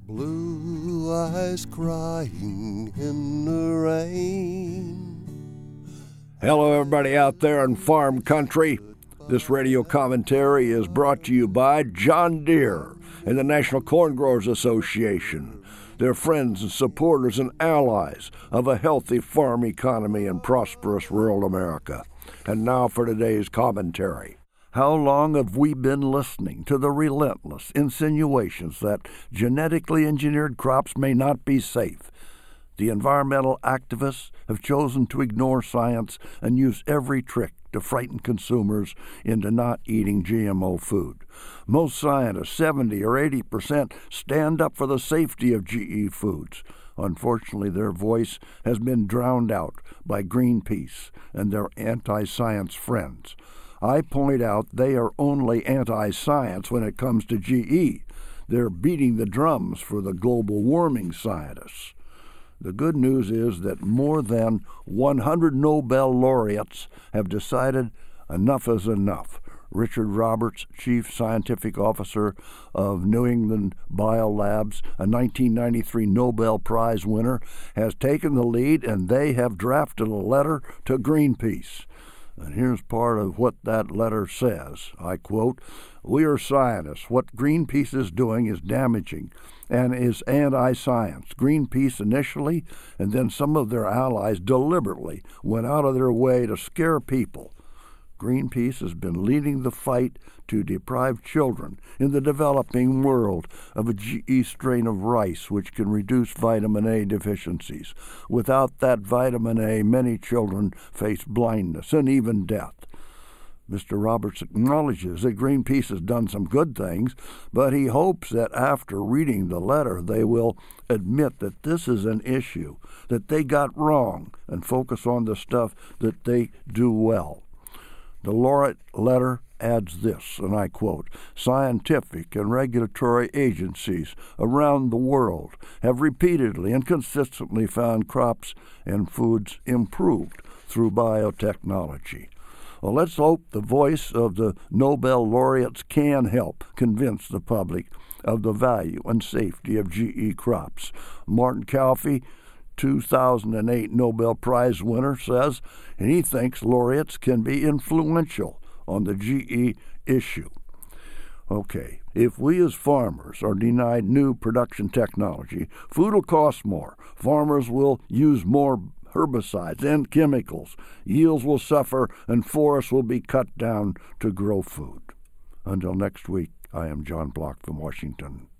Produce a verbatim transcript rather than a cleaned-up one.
Blue eyes crying in the rain. Hello, everybody out there in farm country. This radio commentary is brought to you by John Deere and the National Corn Growers Association. They're friends and supporters and allies of a healthy farm economy in prosperous rural America. And now for today's commentary. How long have we been listening to the relentless insinuations that genetically engineered crops may not be safe? The environmental activists have chosen to ignore science and use every trick to frighten consumers into not eating G M O food. Most scientists, seventy or eighty percent, stand up for the safety of G E foods. Unfortunately, their voice has been drowned out by Greenpeace and their anti-science friends. I point out they are only anti-science when it comes to G E. They're beating the drums for the global warming scientists. The good news is that more than one hundred Nobel laureates have decided enough is enough. Richard Roberts, Chief Scientific Officer of New England Biolabs, a nineteen ninety-three Nobel Prize winner, has taken the lead, and they have drafted a letter to Greenpeace. And here's part of what that letter says. I quote, "We are scientists. What Greenpeace is doing is damaging and is anti-science. Greenpeace initially, and then some of their allies deliberately went out of their way to scare people. Greenpeace has been leading the fight to deprive children in the developing world of a G E strain of rice which can reduce vitamin A deficiencies. Without that vitamin A, many children face blindness and even death." Mister Roberts acknowledges that Greenpeace has done some good things, but he hopes that after reading the letter they will admit that this is an issue that they got wrong and focus on the stuff that they do well. The laureate letter adds this, and I quote, "Scientific and regulatory agencies around the world have repeatedly and consistently found crops and foods improved through biotechnology." Well, let's hope the voice of the Nobel laureates can help convince the public of the value and safety of G E crops. Martin Calfee, two thousand eight Nobel Prize winner, says, and he thinks laureates can be influential on the G E issue. Okay, if we as farmers are denied new production technology, food will cost more. Farmers will use more herbicides and chemicals. Yields will suffer, and forests will be cut down to grow food. Until next week, I am John Block from Washington.